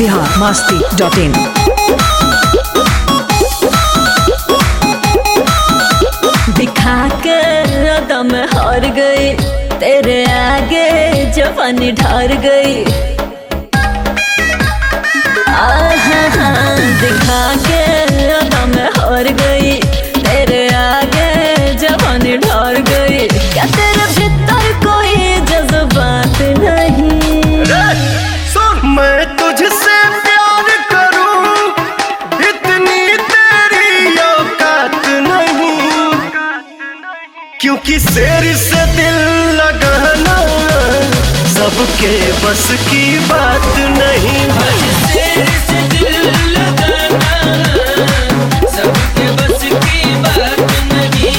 biharmasti.in। दिखा के दम हार गई, तेरे आगे जवानी ढार गई। दिखा के दम हार गई, तेरे आगे जवानी ढार गई। क्या तेरे भीतर कोई जज्बात नहीं? मैं तुझसे प्यार करूं, इतनी तेरी औकात नहीं, क्योंकि शेर से दिल लगाना सबके बस की बात नहीं। शेर से दिल लगाना सबके बस की बात नहीं।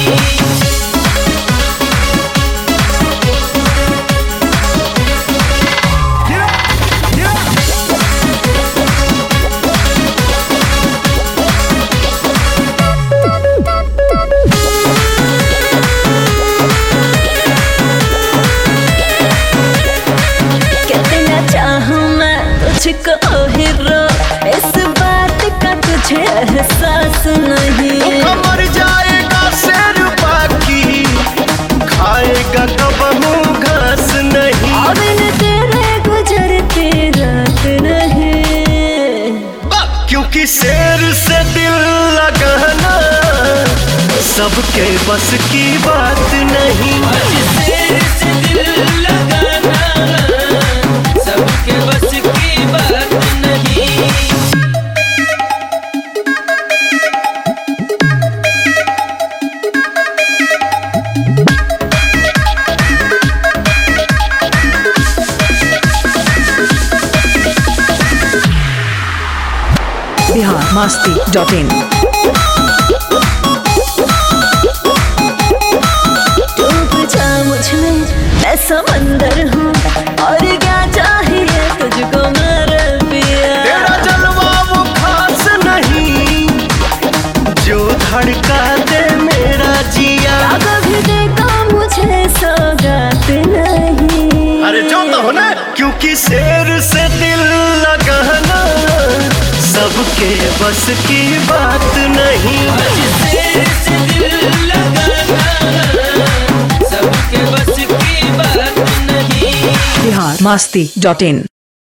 तुझको हीरो, इस बात का तुझे एहसास नहीं। मर जाएगा शेर बाकी, खाएगा कबहू घास नहीं। अब तेरे गुजरती रात नहीं, क्योंकि शेर से दिल लगाना सबके बस की बात नहीं। शेर से दिल लगाना सबके बस की बात नहीं। biharmasti.in। डूब जा मुझ में मैं समंदर हूँ, और क्या चाहिए तुझको मेरे पिया। तेरा जलवा वो खास नहीं जो धड़का दे मेरा जिया। कभी देखा मुझे सौगात नहीं। अरे जो तो ना, क्योंकि शेर से दिल लगाना सबके बस की बात नहीं। शेर से दिल लगाना सबके बस की बात नहीं। biharmasti.in।